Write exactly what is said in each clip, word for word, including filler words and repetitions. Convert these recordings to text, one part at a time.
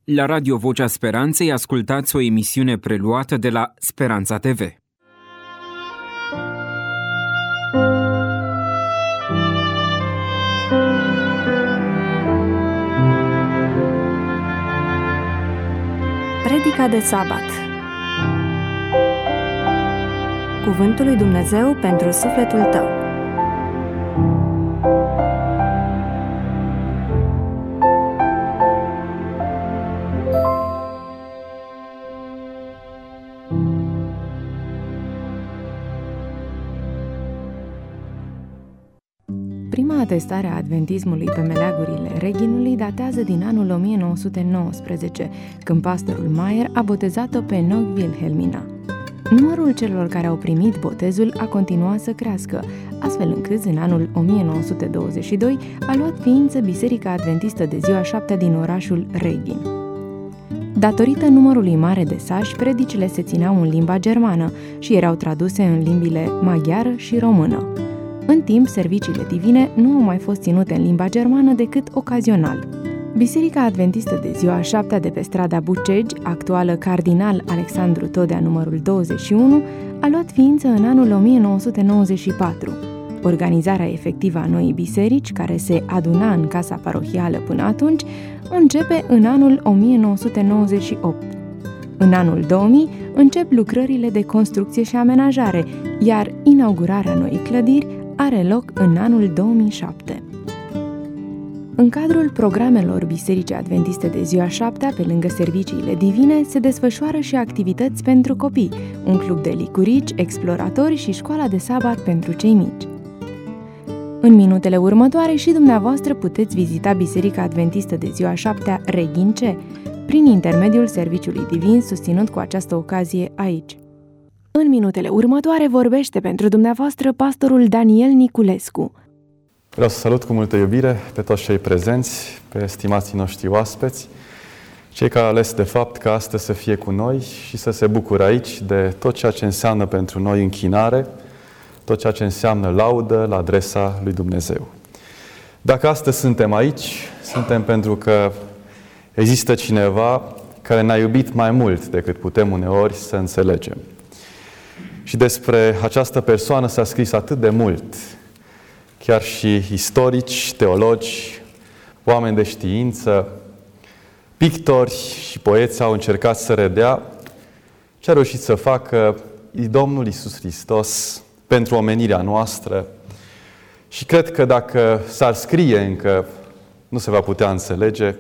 La Radio Vocea Speranței ascultați o emisiune preluată de la Speranța T V. Predica de sabat. Cuvântul lui Dumnezeu pentru sufletul tău. Prima atestare a adventismului pe meleagurile Reghinului datează din anul o mie nouă sute nouăsprezece, când pastorul Mayer a botezat-o pe Nog Wilhelmina. Numărul celor care au primit botezul a continuat să crească, astfel încât în anul o mie nouă sute douăzeci și doi a luat ființă Biserica Adventistă de Ziua Șaptea din orașul Reghin. Datorită numărului mare de sași, predicile se țineau în limba germană și erau traduse în limbile maghiară și română. În timp, serviciile divine nu au mai fost ținute în limba germană decât ocazional. Biserica Adventistă de Ziua Șaptea de pe strada Bucegi, actuală Cardinal Alexandru Todea numărul douăzeci și unu, a luat ființă în anul o mie nouă sute nouăzeci și patru. Organizarea efectivă a noii biserici, care se aduna în casa parohială până atunci, începe în anul o mie nouă sute nouăzeci și opt. În anul două mii încep lucrările de construcție și amenajare, iar inaugurarea noii clădiri are loc în anul două mii șapte. În cadrul programelor Bisericii Adventiste de Ziua Șaptea, pe lângă serviciile divine, se desfășoară și activități pentru copii, un club de licurici, exploratori și școala de sabat pentru cei mici. În minutele următoare și dumneavoastră puteți vizita Biserica Adventistă de Ziua Șaptea Reghin C, prin intermediul serviciului divin susținut cu această ocazie aici. În minutele următoare vorbește pentru dumneavoastră pastorul Daniel Niculescu. Vreau să salut cu multă iubire pe toți cei prezenți, pe stimații noștri oaspeți, cei care au ales de fapt ca astăzi să fie cu noi și să se bucure aici de tot ceea ce înseamnă pentru noi închinare, tot ceea ce înseamnă laudă la adresa lui Dumnezeu. Dacă astăzi suntem aici, suntem pentru că există cineva care ne-a iubit mai mult decât putem uneori să înțelegem. Și despre această persoană s-a scris atât de mult. Chiar și istorici, teologi, oameni de știință, pictori și poeți au încercat să redea ce a reușit să facă Domnul Iisus Hristos pentru omenirea noastră. Și cred că dacă s-ar scrie încă, nu se va putea înțelege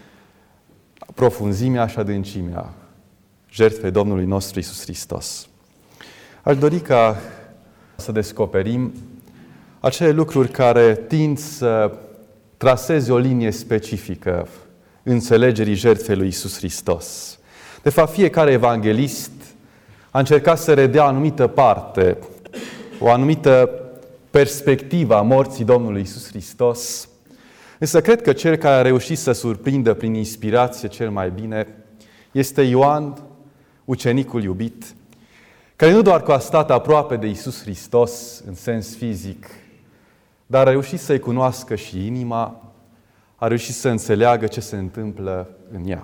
profunzimea și adâncimea jertfei Domnului nostru Iisus Hristos. Aș dori ca să descoperim acele lucruri care tind să traseze o linie specifică înțelegerii jertfei lui Iisus Hristos. De fapt, fiecare evanghelist a încercat să redea o anumită parte, o anumită perspectivă a morții Domnului Iisus Hristos. Însă cred că cel care a reușit să surprindă prin inspirație cel mai bine este Ioan, ucenicul iubit, care nu doar că a stat aproape de Iisus Hristos în sens fizic, dar a reușit să-i cunoască și inima, a reușit să înțeleagă ce se întâmplă în ea.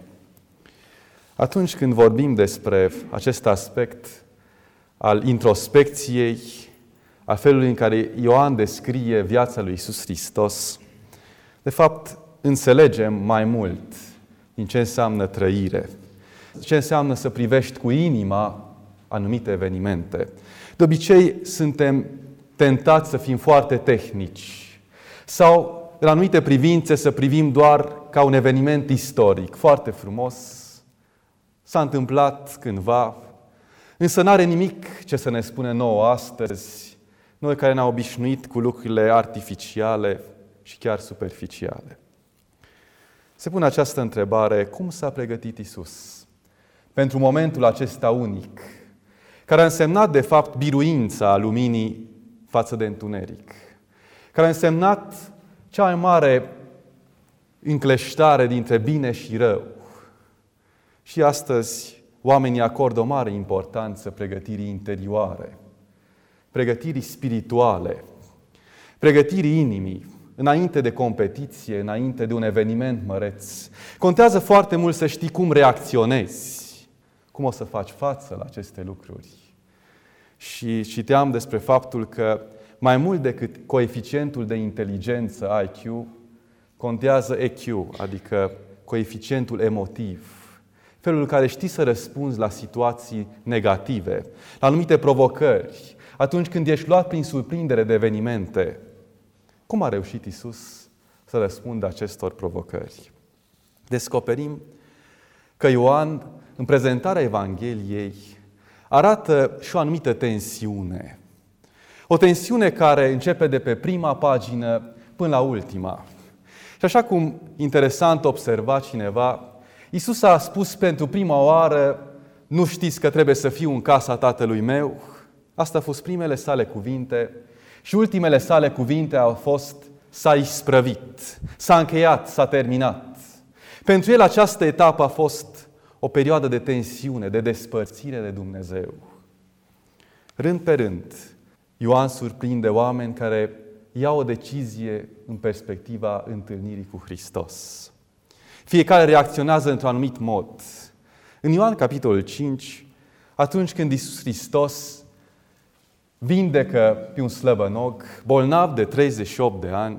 Atunci când vorbim despre acest aspect al introspecției, al felului în care Ioan descrie viața lui Iisus Hristos, de fapt înțelegem mai mult din ce înseamnă trăire, ce înseamnă să privești cu inima anumite evenimente. De obicei suntem tentați să fim foarte tehnici sau, în anumite privințe, să privim doar ca un eveniment istoric, foarte frumos, s-a întâmplat cândva, însă n-are nimic ce să ne spune nouă astăzi, noi care ne-am obișnuit cu lucrurile artificiale și chiar superficiale. Se pune această întrebare: cum s-a pregătit Iisus pentru momentul acesta unic, care a însemnat, de fapt, biruința luminii față de întuneric, care a însemnat cea mai mare încleștare dintre bine și rău. Și astăzi oamenii acordă o mare importanță pregătirii interioare, pregătirii spirituale, pregătirii inimii, înainte de competiție, înainte de un eveniment măreț. Contează foarte mult să știi cum reacționezi, cum o să faci față la aceste lucruri. Și citeam despre faptul că mai mult decât coeficientul de inteligență I Q, contează E Q, adică coeficientul emotiv. Felul în care știi să răspunzi la situații negative, la anumite provocări, atunci când ești luat prin surprindere de evenimente. Cum a reușit Iisus să răspundă acestor provocări? Descoperim că Ioan, în prezentarea Evangheliei, arată și o anumită tensiune. O tensiune care începe de pe prima pagină până la ultima. Și așa cum interesant observa cineva, Iisus a spus pentru prima oară: nu știți că trebuie să fiu în casa Tatălui meu? Asta au fost primele sale cuvinte și ultimele sale cuvinte au fost: s-a isprăvit, s-a încheiat, s-a terminat. Pentru el această etapă a fost o perioadă de tensiune, de despărțire de Dumnezeu. Rând pe rând, Ioan surprinde oameni care iau o decizie în perspectiva întâlnirii cu Hristos. Fiecare reacționează într-un anumit mod. În Ioan, capitolul cinci, atunci când Iisus Hristos vindecă pe un slăbănog, bolnav de treizeci și opt de ani,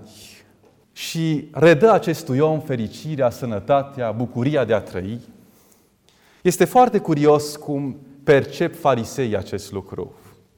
și redă acestui om fericirea, sănătatea, bucuria de a trăi, este foarte curios cum percep fariseii acest lucru.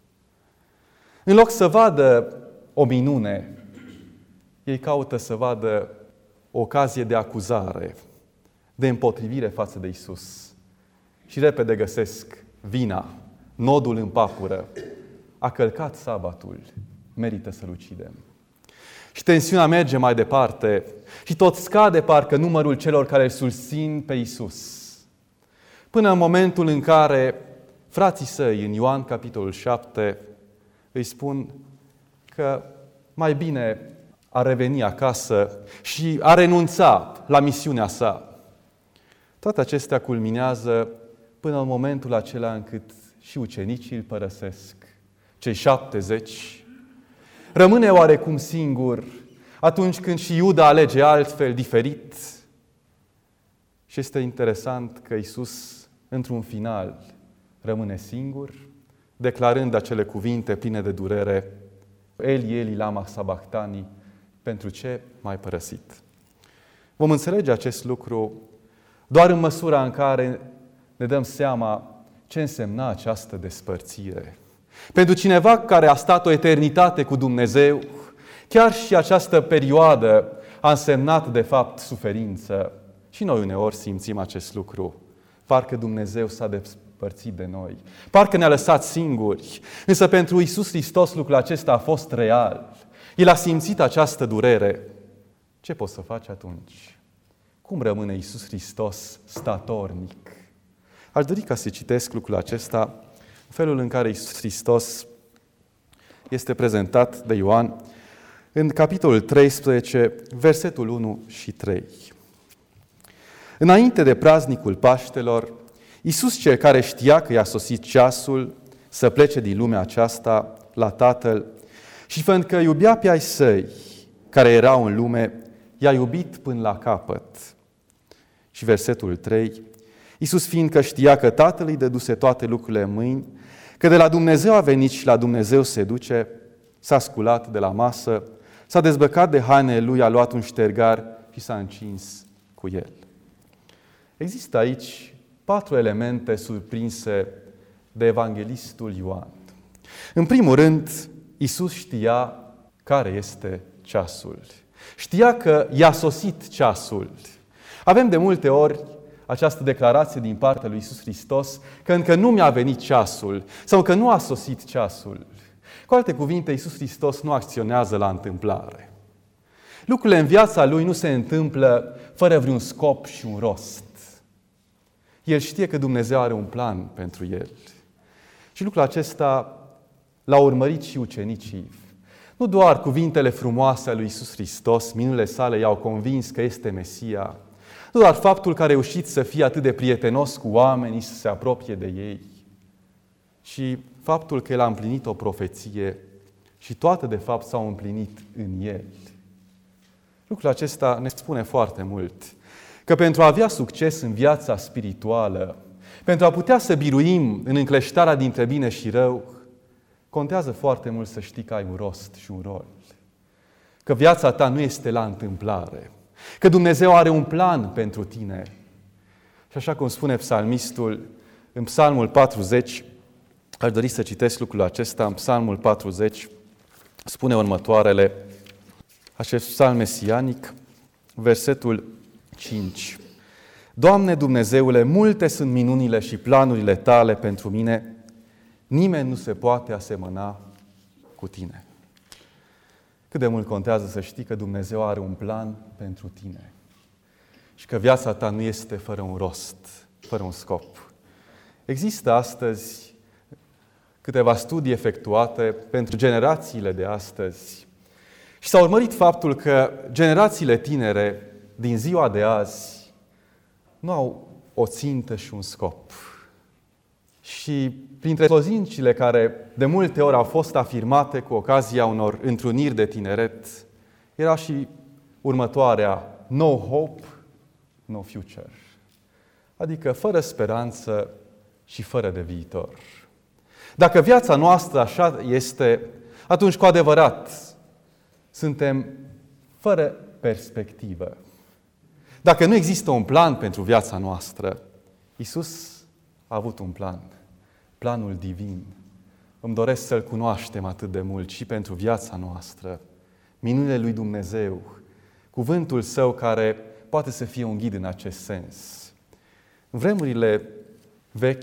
În loc să vadă o minune, ei caută să vadă o ocazie de acuzare, de împotrivire față de Iisus. Și repede găsesc vina, nodul în papură. A călcat sabatul, merită să-l ucidem. Și tensiunea merge mai departe și tot scade parcă numărul celor care îl susțin pe Iisus. Până în momentul în care frații săi, în Ioan capitolul șapte, îi spun că mai bine a reveni acasă și a renunța la misiunea sa. Toate acestea culminează până în momentul acela încât și ucenicii îl părăsesc. Cei șaptezeci. Rămâne oarecum singur atunci când și Iuda alege altfel, diferit. Și este interesant că Iisus, într-un final, rămâne singur, declarând acele cuvinte pline de durere: Eli, Eli, lama sabachthani, pentru ce m-ai părăsit? Vom înțelege acest lucru doar în măsura în care ne dăm seama ce însemna această despărțire. Pentru cineva care a stat o eternitate cu Dumnezeu, chiar și această perioadă a însemnat de fapt suferință. Și noi uneori simțim acest lucru. Parcă Dumnezeu s-a despărțit de noi. Parcă ne-a lăsat singuri. Însă pentru Iisus Hristos lucrul acesta a fost real. El a simțit această durere. Ce poți să faci atunci? Cum rămâne Iisus Hristos statornic? Aș dori ca să citesc lucrul acesta, felul în care Iisus Hristos este prezentat de Ioan în capitolul treisprezece, versetul unu și trei. Înainte de praznicul Paștelor, Iisus, cel care știa că i-a sosit ceasul să plece din lumea aceasta la Tatăl, și fiindcă iubea pe ai săi care erau în lume, i-a iubit până la capăt. Și versetul trei, Iisus, fiindcă știa că Tatăl îi dăduse toate lucrurile în mâini, că de la Dumnezeu a venit și la Dumnezeu se duce, s-a sculat de la masă, s-a dezbrăcat de hainele lui, a luat un ștergar și s-a încins cu el. Există aici patru elemente surprinse de evanghelistul Ioan. În primul rând, Iisus știa care este ceasul. Știa că i-a sosit ceasul. Avem de multe ori această declarație din partea lui Iisus Hristos că încă nu mi-a venit ceasul sau că nu a sosit ceasul. Cu alte cuvinte, Iisus Hristos nu acționează la întâmplare. Lucrurile în viața Lui nu se întâmplă fără vreun scop și un rost. El știe că Dumnezeu are un plan pentru El. Și lucrul acesta l-a urmărit și ucenicii. Nu doar cuvintele frumoase ale lui Iisus Hristos, minunile sale i-au convins că este Mesia, nu doar faptul că a reușit să fie atât de prietenos cu oamenii, să se apropie de ei, ci faptul că El a împlinit o profeție și toate de fapt s-au împlinit în El. Lucrul acesta ne spune foarte mult. Că pentru a avea succes în viața spirituală, pentru a putea să biruim în încleștarea dintre bine și rău, contează foarte mult să știi că ai un rost și un rol. Că viața ta nu este la întâmplare. Că Dumnezeu are un plan pentru tine. Și așa cum spune psalmistul în Psalmul patruzeci, aș dori să citesc lucrul acesta, în Psalmul patruzeci, spune următoarele, acest psalm mesianic, versetul cinci. Doamne Dumnezeule, multe sunt minunile și planurile tale pentru mine, nimeni nu se poate asemăna cu tine. Cât de mult contează să știi că Dumnezeu are un plan pentru tine și că viața ta nu este fără un rost, fără un scop. Există astăzi câteva studii efectuate pentru generațiile de astăzi și s-a urmărit faptul că generațiile tinere din ziua de azi nu au o țintă și un scop. Și printre lozincile care de multe ori au fost afirmate cu ocazia unor întruniri de tineret, era și următoarea: no hope, no future. Adică fără speranță și fără de viitor. Dacă viața noastră așa este, atunci cu adevărat suntem fără perspectivă. Dacă nu există un plan pentru viața noastră, Iisus a avut un plan, planul divin. Îmi doresc să-L cunoaștem atât de mult și pentru viața noastră. Minunile lui Dumnezeu, cuvântul Său care poate să fie un ghid în acest sens. În vremurile vechi,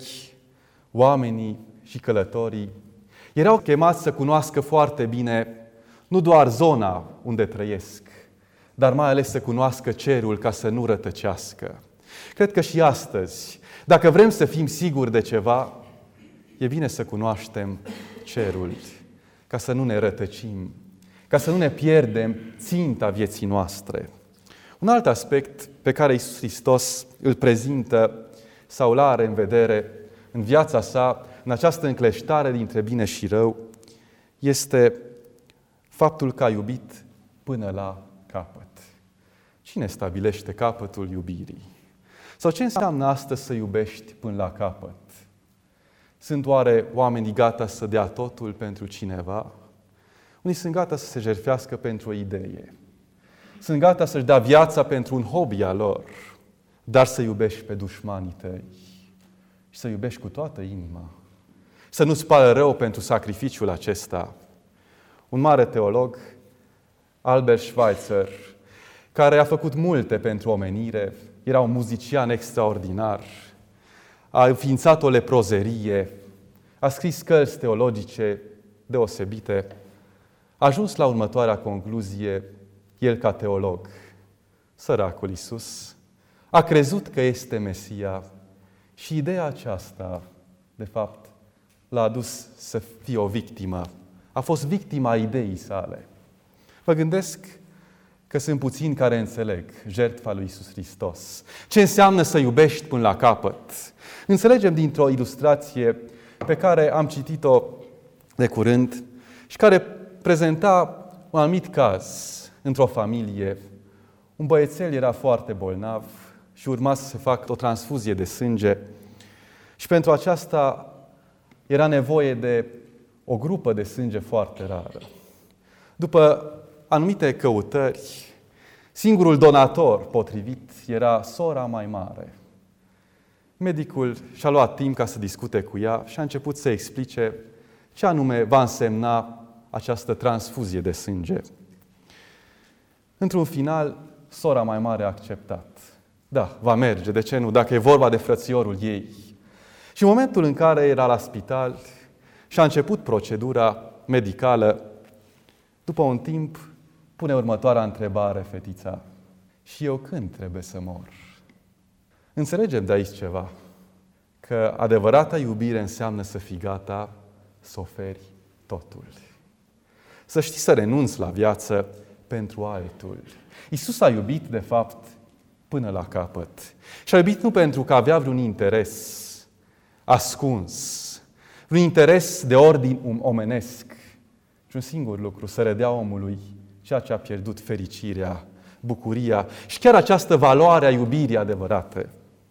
oamenii și călătorii erau chemați să cunoască foarte bine nu doar zona unde trăiesc, dar mai ales să cunoască cerul ca să nu rătăcească. Cred că și astăzi, dacă vrem să fim siguri de ceva, e bine să cunoaștem cerul, ca să nu ne rătăcim, ca să nu ne pierdem ținta vieții noastre. Un alt aspect pe care Iisus Hristos îl prezintă sau îl are în vedere în viața sa, în această încleștare dintre bine și rău, este faptul că a iubit până la capăt. Cine stabilește capătul iubirii? Sau ce înseamnă astăzi să iubești până la capăt? Sunt oare oamenii gata să dea totul pentru cineva? Unii sunt gata să se jertfească pentru o idee. Sunt gata să-și dea viața pentru un hobby al lor, dar să iubești pe dușmanii tăi și să iubești cu toată inima. Să nu-ți pară rău pentru sacrificiul acesta. Un mare teolog, Albert Schweitzer, care a făcut multe pentru omenire, era un muzician extraordinar, a înființat o leprozerie, a scris cărți teologice deosebite, a ajuns la următoarea concluzie, el ca teolog: săracul Iisus a crezut că este Mesia și ideea aceasta, de fapt, l-a adus să fie o victimă. A fost victima ideii sale. Mă gândesc că sunt puțini care înțeleg jertfa lui Iisus Hristos. Ce înseamnă să iubești până la capăt? Înțelegem dintr-o ilustrație pe care am citit-o de curând și care prezenta un anumit caz într-o familie. Un băiețel era foarte bolnav și urma să se facă o transfuzie de sânge și pentru aceasta era nevoie de o grupă de sânge foarte rară. După anumite căutări, singurul donator potrivit era sora mai mare. Medicul și-a luat timp ca să discute cu ea și a început să explice ce anume va însemna această transfuzie de sânge. Într-un final, sora mai mare a acceptat. Da, va merge, de ce nu, dacă e vorba de frățiorul ei. Și în momentul în care era la spital și a început procedura medicală, după un timp pune următoarea întrebare fetița: și eu când trebuie să mor? Înțelegem de aici ceva, că adevărata iubire înseamnă să fii gata să oferi totul. Să știi să renunți la viață pentru altul. Iisus a iubit, de fapt, până la capăt. Și a iubit nu pentru că avea vreun interes ascuns, vreun interes de ordin omenesc, ci un singur lucru: să redea omului ceea ce a pierdut, fericirea, bucuria și chiar această valoare a iubirii adevărate.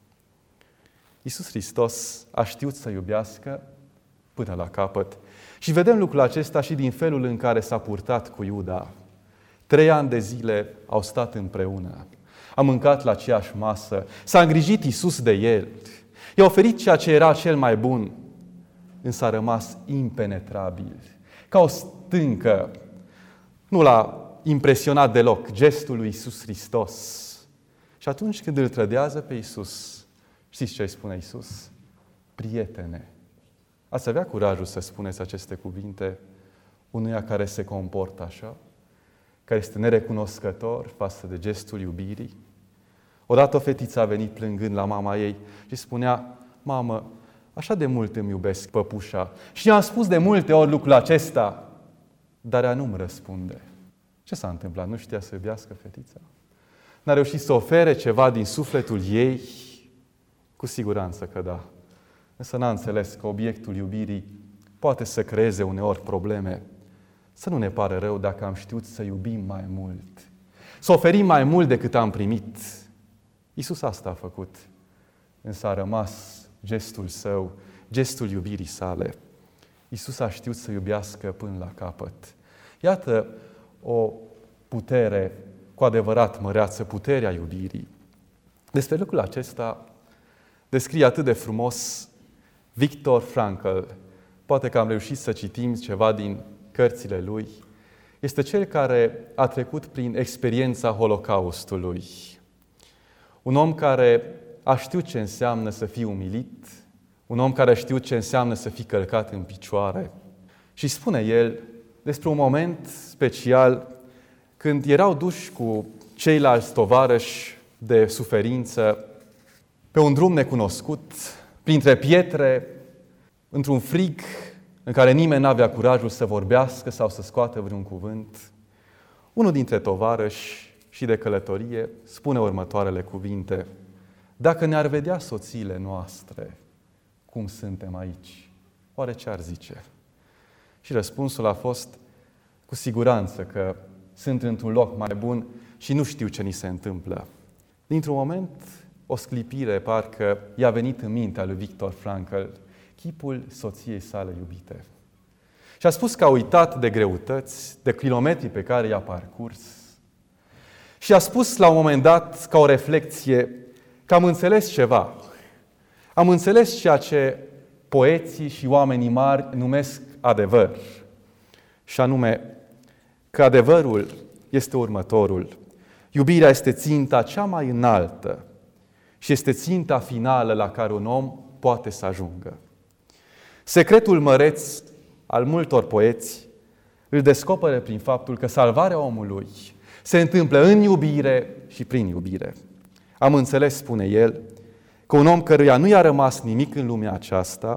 Iisus Hristos a știut să iubească până la capăt. Și vedem lucrul acesta și din felul în care s-a purtat cu Iuda. Trei ani de zile au stat împreună. A mâncat la aceeași masă. S-a îngrijit Iisus de el. I-a oferit ceea ce era cel mai bun. Însă a rămas impenetrabil. Ca o stâncă. Nu l-a impresionat deloc gestul lui Iisus Hristos. Și atunci când îl trădează pe Iisus, știți ce îi spune Iisus? Prietene. Ați avea curajul să spuneți aceste cuvinte unuia care se comportă așa, care este nerecunoscător față de gestul iubirii? Odată o fetiță a venit plângând la mama ei și spunea: mamă, așa de mult îmi iubesc păpușa și i-am spus de multe ori lucrul acesta, dar ea nu-mi răspunde. Ce s-a întâmplat? Nu știa să iubească fetița? N-a reușit să ofere ceva din sufletul ei? Cu siguranță că da. Însă n-a înțeles că obiectul iubirii poate să creeze uneori probleme. Să nu ne pare rău dacă am știut să iubim mai mult, să oferim mai mult decât am primit. Iisus asta a făcut, însă a rămas gestul său, gestul iubirii sale. Iisus a știut să iubească până la capăt. Iată o putere cu adevărat măreață, puterea iubirii. Despre lucrul acesta descrie atât de frumos Viktor Frankl. Poate că am reușit să citim ceva din cărțile lui. Este cel care a trecut prin experiența Holocaustului. Un om care a știut ce înseamnă să fii umilit, un om care a știut ce înseamnă să fii călcat în picioare. Și spune el despre un moment special când erau duși cu ceilalți tovarăși de suferință pe un drum necunoscut, printre pietre, într-un frig în care nimeni n-avea curajul să vorbească sau să scoată vreun cuvânt. Unul dintre tovarăși și de călătorie spune următoarele cuvinte: dacă ne-ar vedea soțiile noastre cum suntem aici, oare ce ar zice? Și răspunsul a fost: cu siguranță că sunt într-un loc mai bun și nu știu ce ni se întâmplă. Dintr-un moment, o sclipire parcă i-a venit în mintea lui Viktor Frankl chipul soției sale iubite. Și a spus că a uitat de greutăți, de kilometri pe care i-a parcurs. Și a spus la un moment dat, ca o reflecție, că am înțeles ceva. Am înțeles ceea ce poeții și oamenii mari numesc adevăr. Și anume că adevărul este următorul. Iubirea este ținta cea mai înaltă și este ținta finală la care un om poate să ajungă. Secretul măreț al multor poeți îl descoperă prin faptul că salvarea omului se întâmplă în iubire și prin iubire. Am înțeles, spune el, că un om căruia nu i-a rămas nimic în lumea aceasta,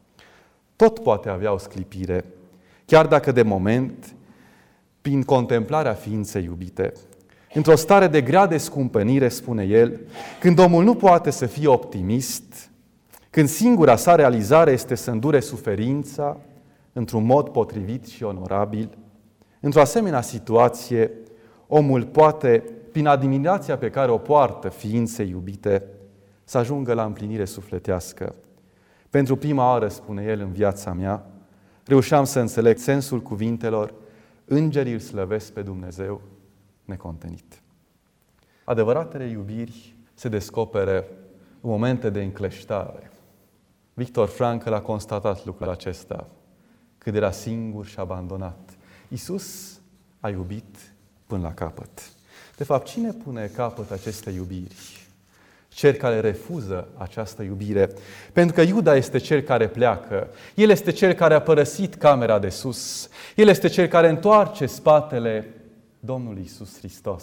tot poate avea o sclipire, chiar dacă de moment, prin contemplarea ființei iubite. Într-o stare de grea descumpănire, spune el, când omul nu poate să fie optimist, când singura sa realizare este să îndure suferința într-un mod potrivit și onorabil, într-o asemenea situație, omul poate, prin admirația pe care o poartă ființei iubite, să ajungă la împlinire sufletească. Pentru prima oară, spune el, în viața mea, reușeam să înțeleg sensul cuvintelor: îngerii îl slăvesc pe Dumnezeu necontenit. Adevăratele iubiri se descoperă în momente de încleștare. Viktor Frankl a constatat lucrul acesta când era singur și abandonat. Iisus a iubit până la capăt. De fapt, cine pune capăt acestei iubiri? Cel care refuză această iubire. Pentru că Iuda este cel care pleacă. El este cel care a părăsit camera de sus. El este cel care întoarce spatele Domnului Iisus Hristos.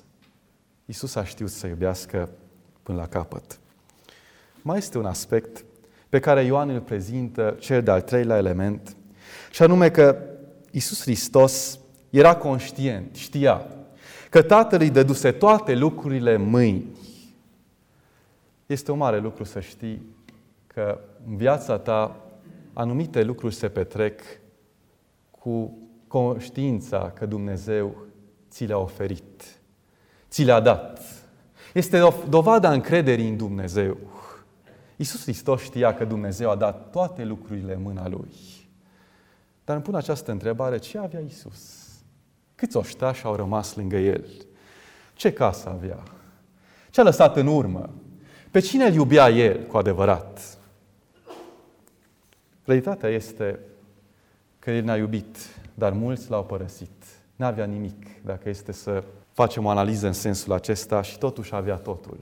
Iisus a știut să iubească până la capăt. Mai este un aspect pe care Ioan îl prezintă, cel de-al treilea element, și anume că Iisus Hristos era conștient, știa că Tatăl îi dăduse toate lucrurile în mâini. Este un mare lucru să știi că în viața ta anumite lucruri se petrec cu conștiința că Dumnezeu ți le-a oferit. ți le-a dat. Este o dovada încrederii în Dumnezeu. Iisus Hristos știa că Dumnezeu a dat toate lucrurile în mâna Lui. Dar îmi pun această întrebare, ce avea Iisus? Câți oștași au rămas lângă El? Ce casă avea? Ce a lăsat în urmă? Pe cine îl iubea El cu adevărat? Realitatea este că El ne-a iubit, dar mulți L-au părăsit. N-avea nimic, dacă este să facem o analiză în sensul acesta, și totuși avea totul.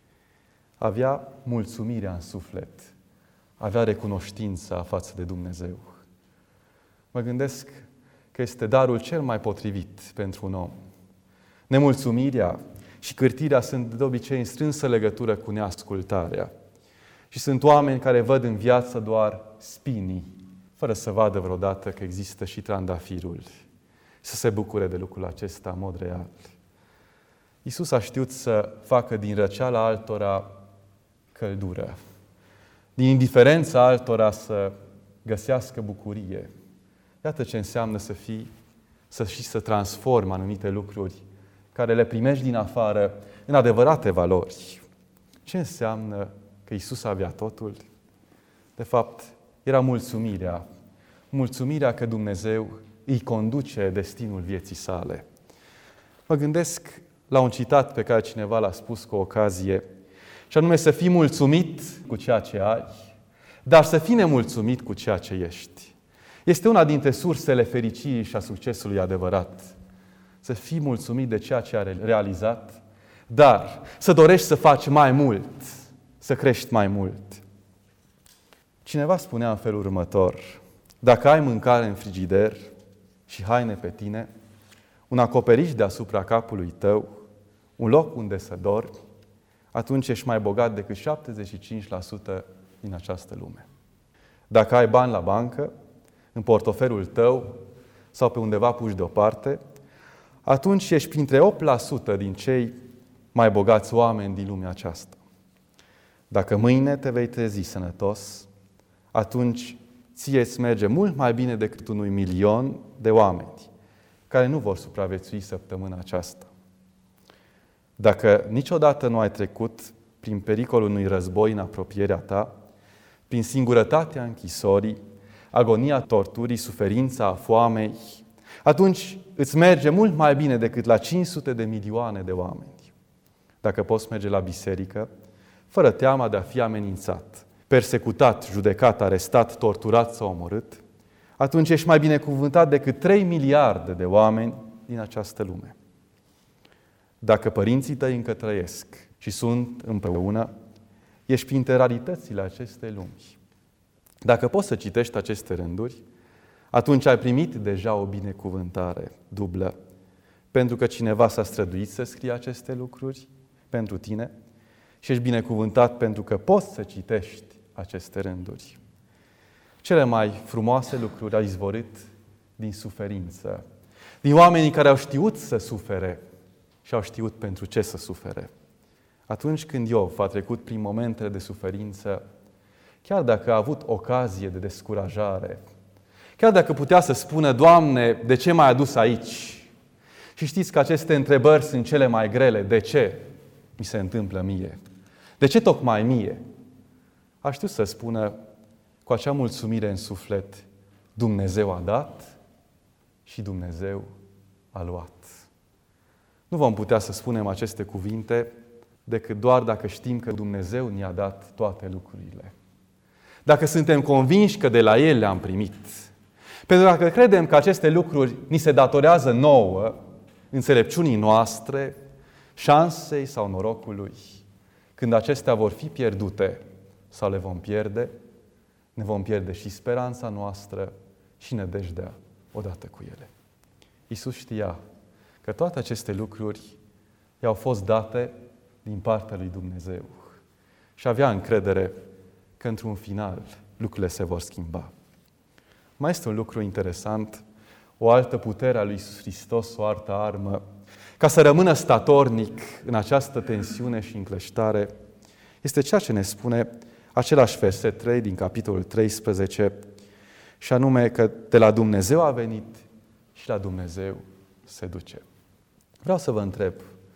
Avea mulțumirea în suflet, avea recunoștința față de Dumnezeu. Mă gândesc că este darul cel mai potrivit pentru un om. Nemulțumirea și cârtirea sunt de obicei în strânsă legătură cu neascultarea. Și sunt oameni care văd în viață doar spinii, fără să vadă vreodată că există și trandafirul. Să se bucure de lucrul acesta în mod real. Iisus a știut să facă din răceala altora căldură, din indiferența altora să găsească bucurie. Iată ce înseamnă să fii, să și să transformi anumite lucruri care le primești din afară în adevărate valori. Ce înseamnă că Iisus avea totul? De fapt, era mulțumirea. Mulțumirea că Dumnezeu îi conduce destinul vieții sale. Mă gândesc la un citat pe care cineva l-a spus cu ocazie, și anume să fii mulțumit cu ceea ce ai, dar să fii nemulțumit cu ceea ce ești. Este una dintre sursele fericirii și a succesului adevărat. Să fii mulțumit de ceea ce ai realizat, dar să dorești să faci mai mult, să crești mai mult. Cineva spunea în felul următor, dacă ai mâncare în frigider și haine pe tine, un acoperiș deasupra capului tău, un loc unde să dormi, atunci ești mai bogat decât șaptezeci și cinci la sută din această lume. Dacă ai bani la bancă, în portofelul tău sau pe undeva puși deoparte, atunci ești printre opt la sută din cei mai bogați oameni din lumea aceasta. Dacă mâine te vei trezi sănătos, atunci ție îți merge mult mai bine decât unui milion de oameni care nu vor supraviețui săptămâna aceasta. Dacă niciodată nu ai trecut prin pericolul unui război în apropierea ta, prin singurătatea închisorii, agonia torturii, suferința foamei, atunci îți merge mult mai bine decât la cinci sute de milioane de oameni. Dacă poți merge la biserică, fără teama de a fi amenințat, persecutat, judecat, arestat, torturat sau omorât, atunci ești mai binecuvântat decât trei miliarde de oameni din această lume. Dacă părinții tăi încă trăiesc și sunt împreună, ești printre raritățile acestei lumi. Dacă poți să citești aceste rânduri, atunci ai primit deja o binecuvântare dublă, pentru că cineva s-a străduit să scrie aceste lucruri pentru tine și ești binecuvântat pentru că poți să citești aceste rânduri. Cele mai frumoase lucruri au izvorât din suferință, din oamenii care au știut să sufere și au știut pentru ce să sufere. Atunci când Iov a trecut prin momentele de suferință, chiar dacă a avut ocazie de descurajare, chiar dacă putea să spună, Doamne, de ce m-ai adus aici? Și știți că aceste întrebări sunt cele mai grele. De ce mi se întâmplă mie? De ce tocmai mie? A știut să spună cu acea mulțumire în suflet, Dumnezeu a dat și Dumnezeu a luat. Nu vom putea să spunem aceste cuvinte decât doar dacă știm că Dumnezeu ne-a dat toate lucrurile. Dacă suntem convinși că de la El le-am primit. Pentru că dacă credem că aceste lucruri ni se datorează nouă, înțelepciunii noastre, șansei sau norocului, când acestea vor fi pierdute sau le vom pierde, ne vom pierde și speranța noastră și nădejdea odată cu ele. Iisus știa că toate aceste lucruri i-au fost date din partea lui Dumnezeu și avea încredere că într-un final lucrurile se vor schimba. Mai este un lucru interesant, o altă putere a lui Iisus Hristos, o altă armă, ca să rămână statornic în această tensiune și încleștare, este ceea ce ne spune același verset trei din capitolul treisprezece, și anume că de la Dumnezeu a venit și la Dumnezeu se duce. Vreau să vă întreb,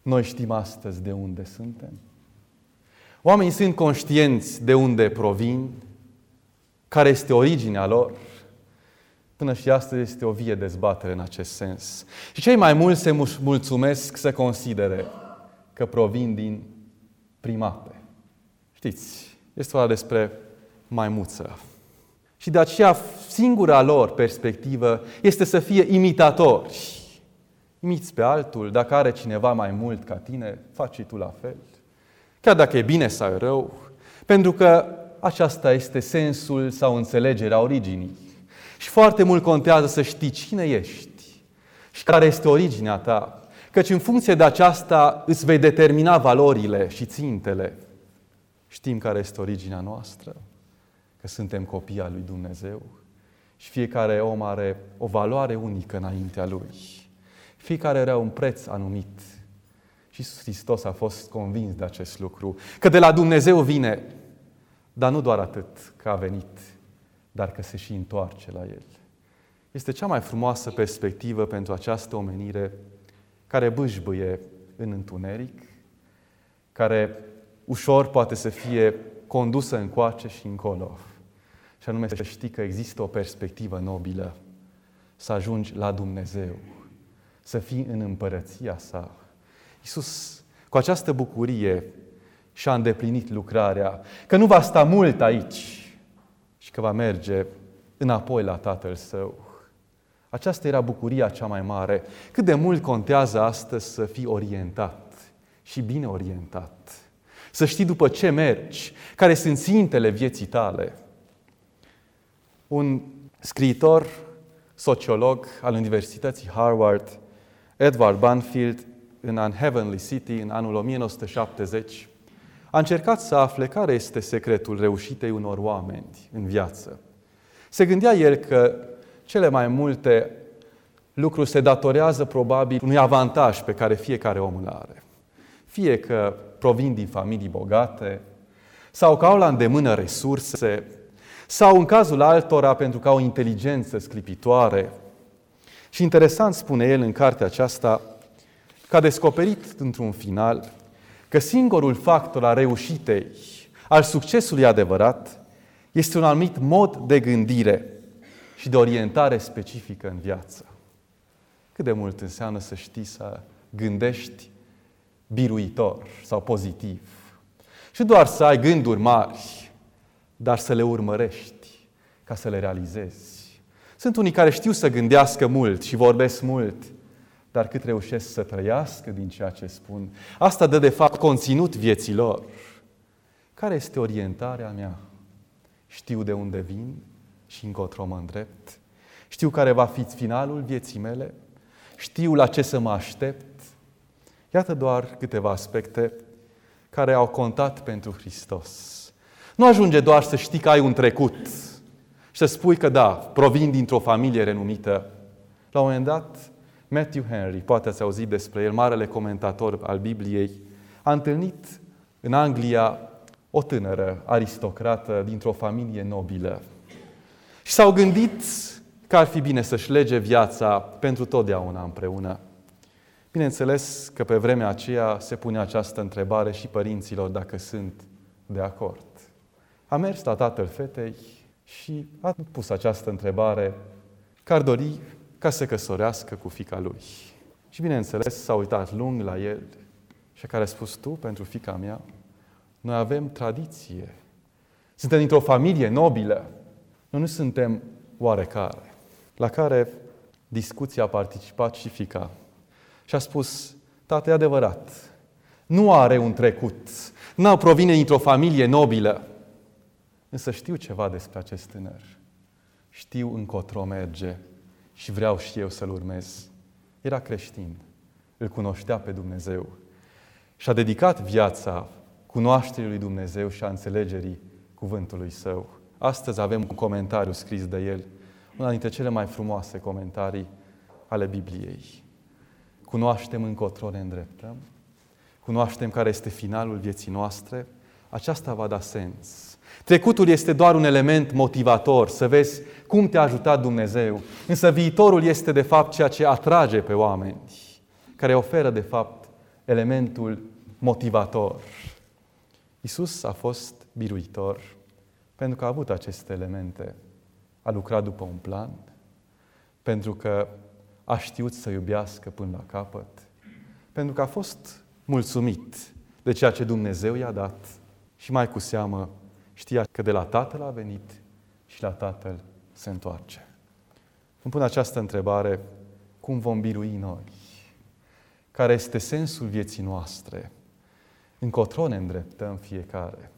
Noi știm astăzi de unde suntem? Oamenii sunt conștienți de unde provin, care este originea lor. Până și astăzi este o vie dezbatere în acest sens. Și cei mai mulți se mulțumesc să considere că provin din primate. Știți, este vorba despre maimuță. Și de aceea singura lor perspectivă este să fie imitatori. Imiți pe altul, dacă are cineva mai mult ca tine, faci și tu la fel. Chiar dacă e bine sau e rău, pentru că aceasta este sensul sau înțelegerea originii. Și foarte mult contează să știi cine ești și care este originea ta, căci în funcție de aceasta îți vei determina valorile și țintele. Știm care este originea noastră, că suntem copii al lui Dumnezeu și fiecare om are o valoare unică înaintea lui. Fiecare are un preț anumit. Și Iisus Hristos a fost convins de acest lucru, că de la Dumnezeu vine, dar nu doar atât că a venit, dar că se și întoarce la El. Este cea mai frumoasă perspectivă pentru această omenire care bâșbâie în întuneric, care ușor poate să fie condusă încoace și încolo. Și anume să știi că există o perspectivă nobilă, să ajungi la Dumnezeu, să fii în împărăția sa. Iisus, cu această bucurie, și-a îndeplinit lucrarea, că nu va sta mult aici și că va merge înapoi la Tatăl Său. Aceasta era bucuria cea mai mare. Cât de mult contează astăzi să fii orientat și bine orientat. Să știi după ce mergi, care sunt țintele vieții tale. Un scriitor, sociolog al Universității Harvard, Edward Banfield, în Unheavenly City, în anul o mie nouă sute șaptezeci, a încercat să afle care este secretul reușitei unor oameni în viață. Se gândea el că cele mai multe lucruri se datorează probabil unui avantaj pe care fiecare om îl are. Fie că provin din familii bogate, sau că au la îndemână resurse, sau în cazul altora pentru că au o inteligență sclipitoare. Și interesant spune el în cartea aceasta că a descoperit într-un final că singurul factor al reușitei, al succesului adevărat, este un anumit mod de gândire și de orientare specifică în viață. Cât de mult înseamnă să știi să gândești biruitor sau pozitiv. Și doar să ai gânduri mari, dar să le urmărești ca să le realizezi. Sunt unii care știu să gândească mult și vorbesc mult, dar cât reușesc să trăiască din ceea ce spun, asta dă de fapt conținut vieții lor. Care este orientarea mea? Știu de unde vin și încotro mă îndrept. Știu care va fi finalul vieții mele. Știu la ce să mă aștept. Iată doar câteva aspecte care au contat pentru Hristos. Nu ajunge doar să știi că ai un trecut și să spui că da, provin dintr-o familie renumită. La un moment dat, Matthew Henry, poate ați auzit despre el, marele comentator al Bibliei, a întâlnit în Anglia o tânără aristocrată dintr-o familie nobilă. Și s-au gândit că ar fi bine să-și lege viața pentru totdeauna împreună. Bineînțeles că pe vremea aceea se pune această întrebare și părinților dacă sunt de acord. A mers la tatăl fetei și a pus această întrebare că ar dori ca să căsătorească cu fiica lui. Și bineînțeles s-a uitat lung la el și care a spus: tu, pentru fiica mea, noi avem tradiție. Suntem dintr-o familie nobilă. Noi nu suntem oarecare. La care discuția a participat și fiica. Și a spus: tată, e adevărat, nu are un trecut, nu provine dintr-o familie nobilă. Însă știu ceva despre acest tânăr. Știu încotro merge și vreau și eu să-l urmez. Era creștin, îl cunoștea pe Dumnezeu și a dedicat viața cunoașterii lui Dumnezeu și a înțelegerii cuvântului Său. Astăzi avem un comentariu scris de el, una dintre cele mai frumoase comentarii ale Bibliei. Cunoaștem încotro ne îndreptăm, cunoaștem care este finalul vieții noastre, aceasta va da sens. Trecutul este doar un element motivator, să vezi cum te-a ajutat Dumnezeu, însă viitorul este de fapt ceea ce atrage pe oameni, care oferă de fapt elementul motivator. Iisus a fost biruitor pentru că a avut aceste elemente. A lucrat după un plan, pentru că a știut să iubească până la capăt, pentru că a fost mulțumit de ceea ce Dumnezeu i-a dat și mai cu seamă știa că de la Tatăl a venit și la Tatăl se întoarce. Îmi pun această întrebare: cum vom birui noi? Care este sensul vieții noastre? Încotro ne îndreptăm fiecare?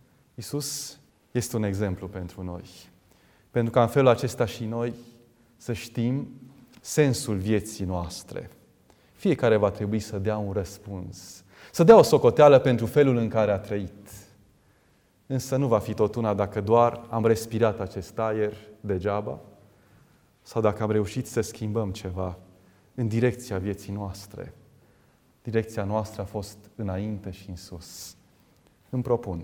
Iisus este un exemplu pentru noi. Pentru că în felul acesta și noi să știm sensul vieții noastre. Fiecare va trebui să dea un răspuns, să dea o socoteală pentru felul în care a trăit. Însă nu va fi tot una dacă doar am respirat acest aer degeaba sau dacă am reușit să schimbăm ceva în direcția vieții noastre. Direcția noastră a fost înainte și în sus. Îmi propun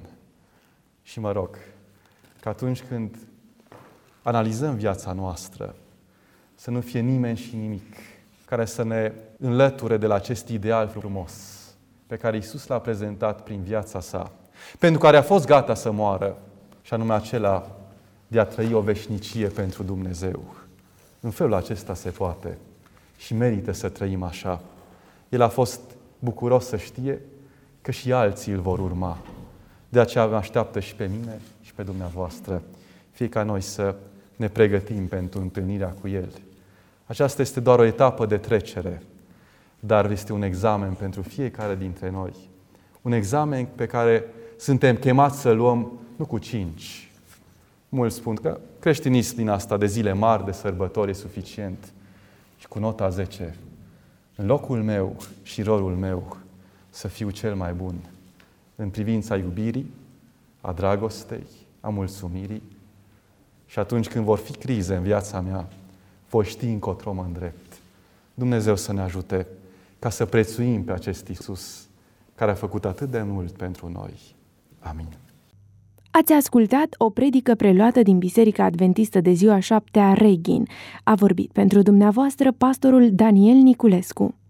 și mă rog că atunci când analizăm viața noastră, să nu fie nimeni și nimic care să ne înlăture de la acest ideal frumos pe care Iisus l-a prezentat prin viața sa, pentru care a fost gata să moară, și anume acela de a trăi o veșnicie pentru Dumnezeu. În felul acesta se poate și merită să trăim așa. El a fost bucuros să știe că și alții îl vor urma. De aceea mă așteaptă și pe mine și pe dumneavoastră. Fie ca noi să ne pregătim pentru întâlnirea cu El. Aceasta este doar o etapă de trecere, dar este un examen pentru fiecare dintre noi. Un examen pe care suntem chemați să luăm nu cu cinci. Mulți spun că creștinism din asta de zile mari, de sărbători, e suficient. Și cu nota zece, în locul meu și rolul meu, să fiu cel mai bun în privința iubirii, a dragostei, a mulțumirii. Și atunci când vor fi crize în viața mea, voi ști încotro mă îndrept. Dumnezeu să ne ajute ca să prețuim pe acest Iisus care a făcut atât de mult pentru noi. Amin. Ați ascultat o predică preluată din Biserica Adventistă de ziua șaptea Reghin. A vorbit pentru dumneavoastră pastorul Daniel Niculescu.